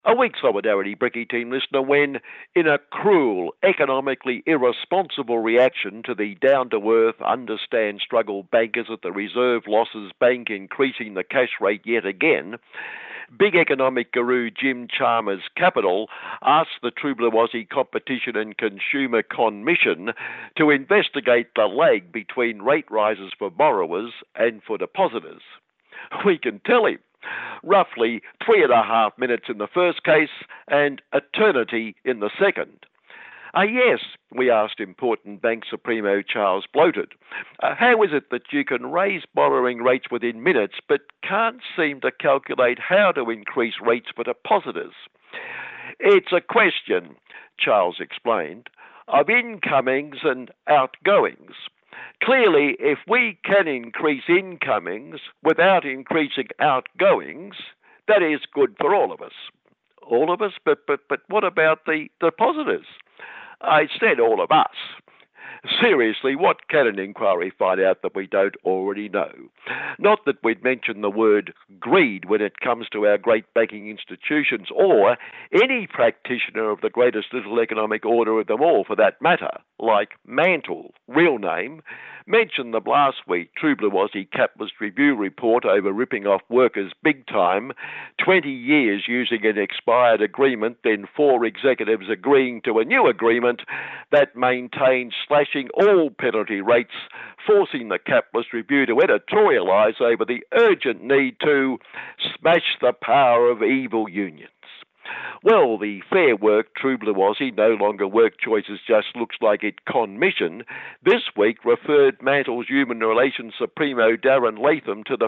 A weak Solidarity Bricky Team listener when, in a cruel, economically irresponsible reaction to the down-to-earth, understand struggle bankers at the Reserve Losses Bank increasing the cash rate yet again, big economic guru Jim Chalmers Capital asked the True Blue Aussie Competition and Consumer Commission to investigate the lag between rate rises for borrowers and for depositors. We can tell him. Roughly 3.5 minutes in the first case and eternity in the second. Yes, we asked important Bank Supremo Charles Bloated. How is it that you can raise borrowing rates within minutes but can't seem to calculate how to increase rates for depositors? It's a question, Charles explained, of incomings and outgoings. Clearly, if we can increase incomings without increasing outgoings, that is good for all of us. All of us? But what about the depositors? I said all of us. Seriously, what can an inquiry find out that we don't already know? Not that we'd mention the word greed when it comes to our great banking institutions or any practitioner of the greatest little economic order of them all for that matter, like Mantle, real name, mentioned the last week True Blue Aussie Capitalist Review report over ripping off workers big time, 20 years using an expired agreement, then 4 executives agreeing to a new agreement that maintains slashing all penalty rates, forcing the Capitalist Review to editorialise over the urgent need to smash the power of evil unions. Well, the Fair Work True Blue Aussie No Longer Work Choices Just Looks Like It Commission this week referred Mantle's Human Relations Supremo Darren Latham to the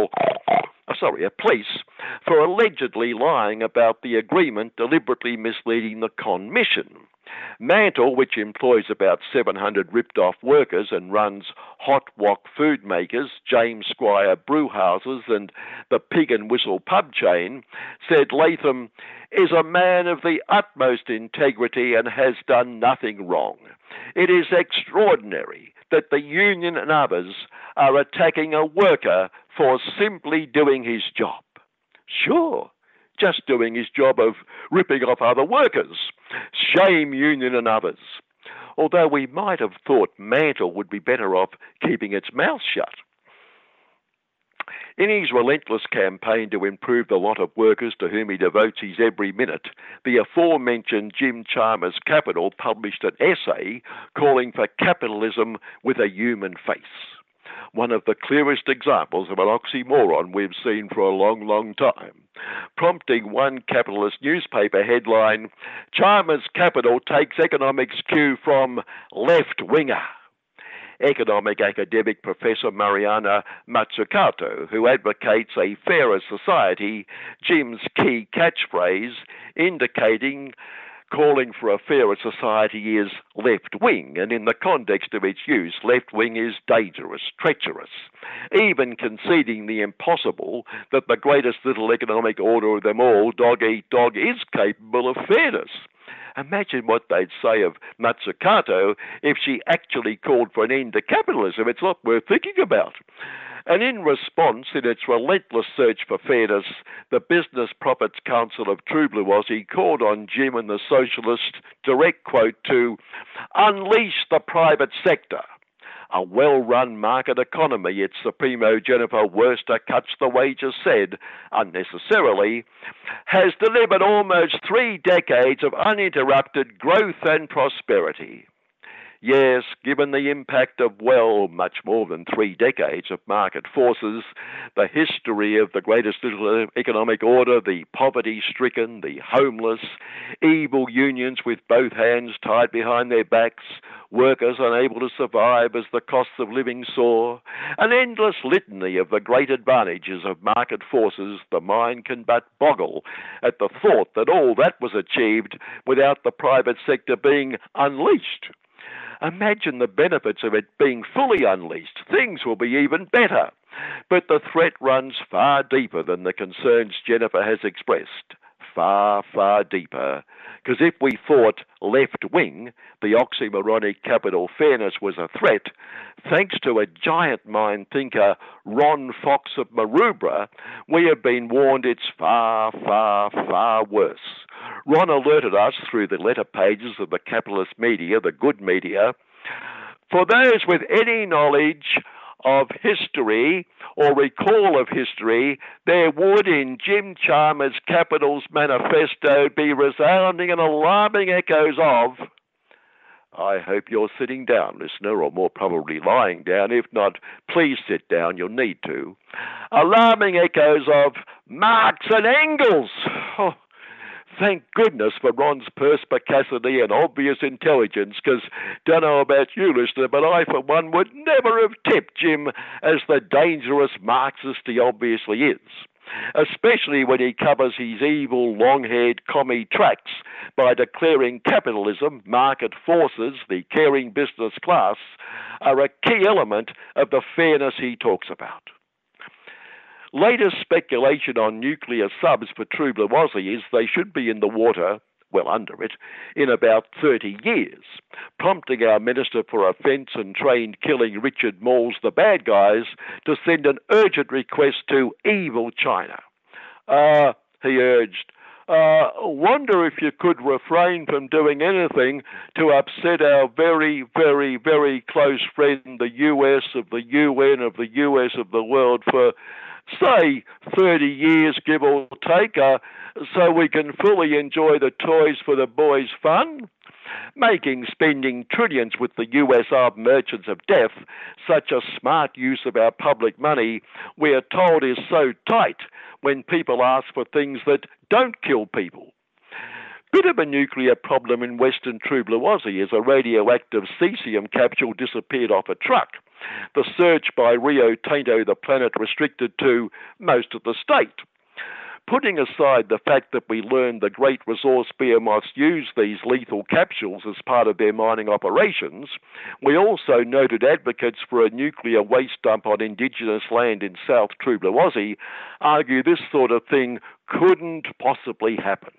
police for allegedly lying about the agreement, deliberately misleading the commission. Mantle, which employs about 700 ripped-off workers and runs Hot Wok Food Makers, James Squire Brewhouses and the Pig and Whistle pub chain, said Latham is a man of the utmost integrity and has done nothing wrong. It is extraordinary that the union and others are attacking a worker for simply doing his job. Sure, just doing his job of ripping off other workers. Shame union and others. Although we might have thought Mantle would be better off keeping its mouth shut. In his relentless campaign to improve the lot of workers to whom he devotes his every minute, the aforementioned Jim Chalmers Capital published an essay calling for capitalism with a human face. One of the clearest examples of an oxymoron we've seen for a long, long time, prompting one capitalist newspaper headline, Chalmers Capital takes economics cue from left-winger. Economic academic Professor Mariana Mazzucato, who advocates a fairer society, Jim's key catchphrase, indicating calling for a fairer society is left-wing, and in the context of its use, left-wing is dangerous, treacherous, even conceding the impossible that the greatest little economic order of them all, dog-eat-dog, is capable of fairness. Imagine what they'd say of Mazzucato if she actually called for an end to capitalism. It's not worth thinking about. And in response, in its relentless search for fairness, the Business Profits Council of True Blue Aussie called on Jim and the Socialists, direct quote, to unleash the private sector. A well-run market economy, its Supremo Jennifer Worster Cuts the Wages said, unnecessarily, has delivered almost 3 decades of uninterrupted growth and prosperity. Yes, given the impact of, well, much more than 3 decades of market forces, the history of the greatest little economic order, the poverty-stricken, the homeless, evil unions with both hands tied behind their backs, workers unable to survive as the costs of living soar, an endless litany of the great advantages of market forces, the mind can but boggle at the thought that all that was achieved without the private sector being unleashed. Imagine the benefits of it being fully unleashed. Things will be even better. But the threat runs far deeper than the concerns Jennifer has expressed. far, far deeper. Because if we thought left-wing, the oxymoronic capital fairness, was a threat, thanks to a giant mind thinker, Ron Fox of Maroubra, we have been warned it's far, far, far worse. Ron alerted us through the letter pages of the capitalist media, the good media. For those with any knowledge of history or recall of history, there would, in Jim Chalmers' Capital's manifesto, be resounding and alarming echoes of, I hope you're sitting down, listener, or more probably lying down. If not, please sit down, you'll need to. Alarming echoes of Marx and Engels. Oh, thank goodness for Ron's perspicacity and obvious intelligence, because don't know about you, listener, but I, for one, would never have tipped Jim as the dangerous Marxist he obviously is, especially when he covers his evil, long-haired commie tracks by declaring capitalism, market forces, the caring business class, are a key element of the fairness he talks about. Latest speculation on nuclear subs for True Blue Aussie is they should be in the water, well under it, in about 30 years, prompting our Minister for Offence and Trained Killing, Richard Mauls, the bad guys, to send an urgent request to evil China. He urged, wonder if you could refrain from doing anything to upset our very, very, very close friend, the US of the UN of the US of the world, for say 30 years, give or take, so we can fully enjoy the toys for the boys' fun. Making spending trillions with the US armed merchants of death such a smart use of our public money, we are told is so tight when people ask for things that don't kill people. Bit of a nuclear problem in Western True Blue Aussie is a radioactive cesium capsule disappeared off a truck. The search by Rio Tinto, the planet restricted to most of the state. Putting aside the fact that we learned the great resource behemoths use these lethal capsules as part of their mining operations, we also noted advocates for a nuclear waste dump on Indigenous land in South True Blue Aussie argue this sort of thing couldn't possibly happen.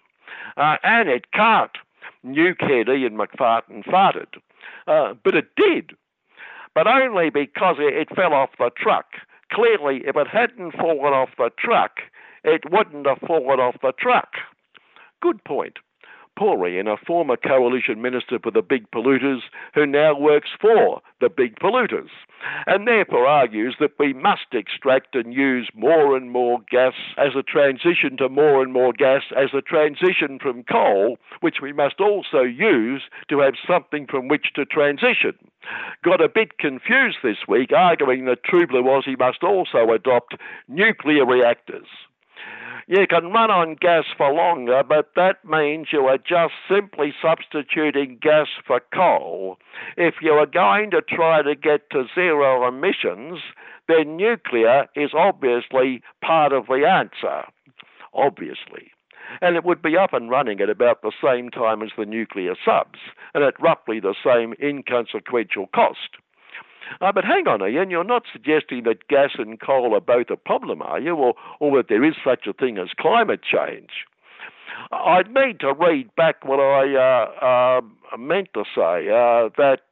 And it can't. Nukehead Ian McFartin farted. But it did. But only because it fell off the truck. Clearly, if it hadn't fallen off the truck, it wouldn't have fallen off the truck. Good point. Paul Ian, a former coalition minister for the big polluters who now works for the big polluters, and therefore argues that we must extract and use more and more gas as a transition to more and more gas as a transition from coal, which we must also use to have something from which to transition. Got a bit confused this week, arguing that True Blue Aussie must also adopt nuclear reactors. You can run on gas for longer, but that means you are just simply substituting gas for coal. If you are going to try to get to zero emissions, then nuclear is obviously part of the answer. Obviously. And it would be up and running at about the same time as the nuclear subs, and at roughly the same inconsequential cost. But hang on, Ian, you're not suggesting that gas and coal are both a problem, are you? Or that there is such a thing as climate change? I'd need to read back what I meant to say, that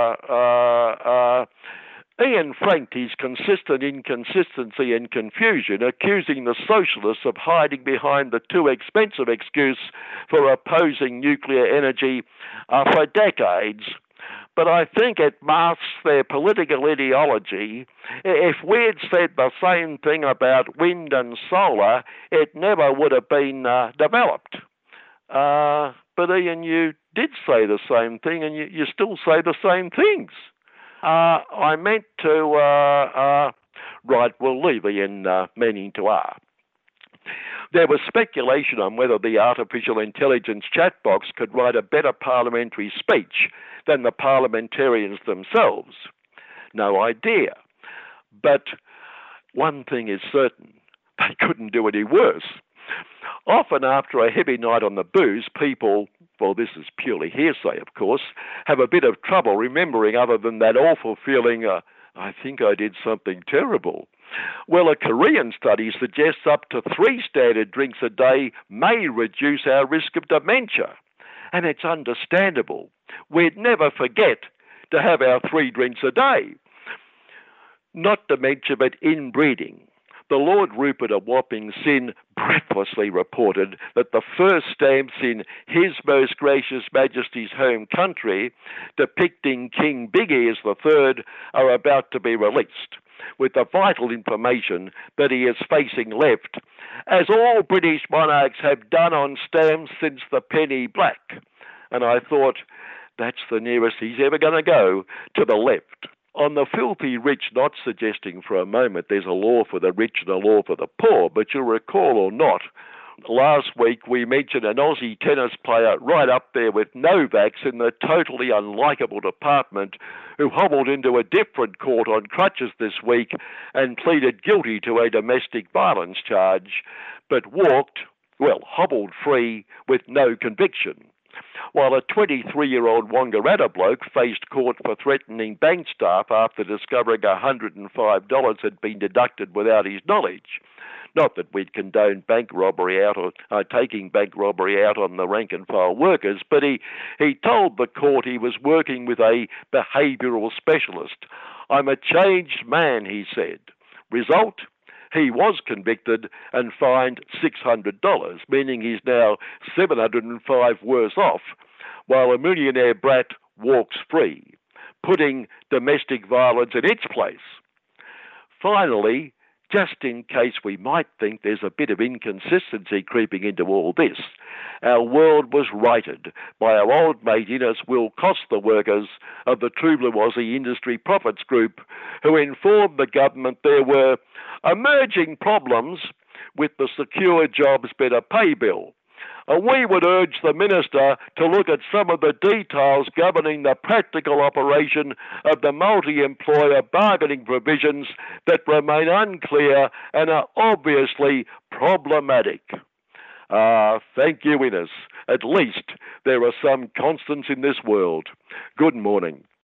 Ian franked his consistent inconsistency and confusion, accusing the socialists of hiding behind the too expensive excuse for opposing nuclear energy for decades. But I think it masks their political ideology. If we'd said the same thing about wind and solar, it never would have been developed. But Ian, you did say the same thing, and you still say the same things. I meant to... right, we'll leave Ian meaning to are. There was speculation on whether the artificial intelligence chat box could write a better parliamentary speech than the parliamentarians themselves. No idea. But one thing is certain, they couldn't do any worse. Often after a heavy night on the booze, people, well, this is purely hearsay, of course, have a bit of trouble remembering other than that awful feeling, I think I did something terrible. Well, a Korean study suggests up to 3 standard drinks a day may reduce our risk of dementia. And it's understandable. We'd never forget to have our 3 drinks a day. Not dementia, but inbreeding. The Lord Rupert of Wapping Sin breathlessly reported that the first stamps in His Most Gracious Majesty's home country depicting King Big Ears III are about to be released, with the vital information that he is facing left, as all British monarchs have done on stamps since the penny black. And I thought, that's the nearest he's ever going to go to the left. On the filthy rich, not suggesting for a moment there's a law for the rich and a law for the poor, but you'll recall or not, last week we mentioned an Aussie tennis player right up there with Novak's in the totally unlikable department who hobbled into a different court on crutches this week and pleaded guilty to a domestic violence charge, but hobbled free with no conviction. While a 23-year-old Wangaratta bloke faced court for threatening bank staff after discovering $105 had been deducted without his knowledge. Not that we'd condone bank robbery out or taking bank robbery out on the rank and file workers, but he told the court he was working with a behavioural specialist. I'm a changed man, he said. Result? He was convicted and fined $600, meaning he's now $705 worse off, while a millionaire brat walks free, putting domestic violence in its place. Finally, just in case we might think there's a bit of inconsistency creeping into all this, our world was righted by our old mate Innes Will Cost, the workers of the True Blue Aussie Industry Profits Group, who informed the government there were emerging problems with the Secure Jobs Better Pay Bill. And we would urge the Minister to look at some of the details governing the practical operation of the multi-employer bargaining provisions that remain unclear and are obviously problematic. Thank you, Innes. At least there are some constants in this world. Good morning.